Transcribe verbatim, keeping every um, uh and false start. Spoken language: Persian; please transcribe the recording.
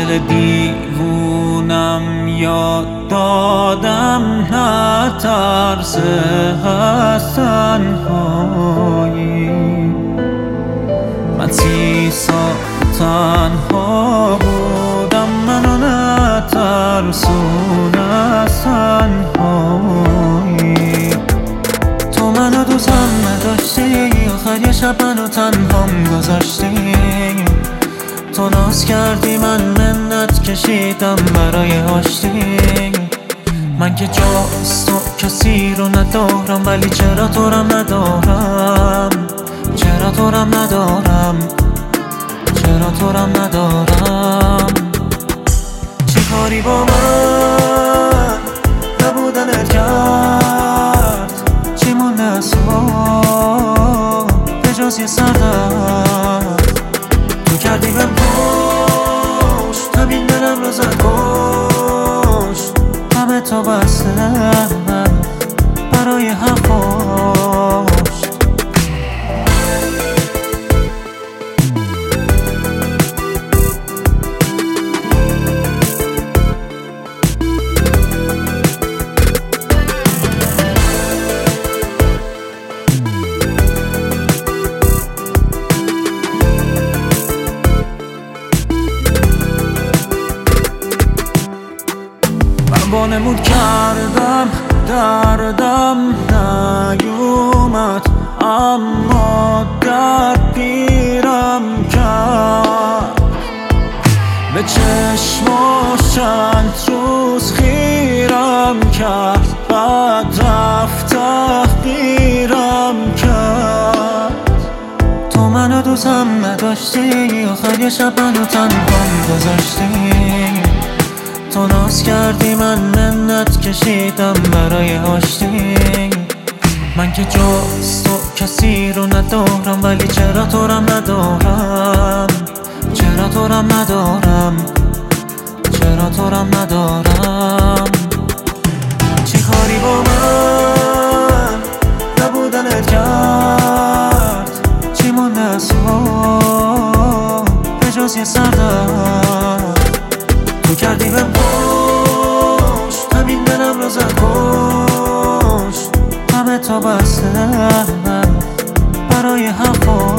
حال دیوونم یاد دادم، نه ترس از تنهایی. من سی سال تنها بودم، منو نترسون از تنهایی. تو منو دوستم نداشتی، آخر یه شب منو تنهام گذاشتی. تو ناز کردی من منت کشیدم برای آشتی. من که جز تو کسی رو ندارم، ولی چرا تو رم ندارم، چرا تو رم ندارم، چرا تو رم ندارم. چی کاری با من نبودنت کرد، چی مونده از تو به جز یه سردرد. تو کردی من پشت، همین دلم رو زد کشت. همه تا بسته برای حرفاش. وانمود کردم دردم نیومد، اما درد پیرم کرد. به چشماش چند روز خیرم کرد، بعد رفت تحقیرم کرد. تو منو دوستم نداشتی، آخر یه شب منو تنهام گذاشتی. تو ناز کردی من منت کشیدم برای آشتی. من که جز تو کسی رو ندارم، ولی چرا تو رم ندارم، چرا تو رم ندارم، چرا تو رم ندارم. چی کاری با من نبودنت کرد، چی مونده از تو به جز یه سردرد. تو کردی من پشت، همین دلم رو زد کشت. همه تا بسته برای حرفاش.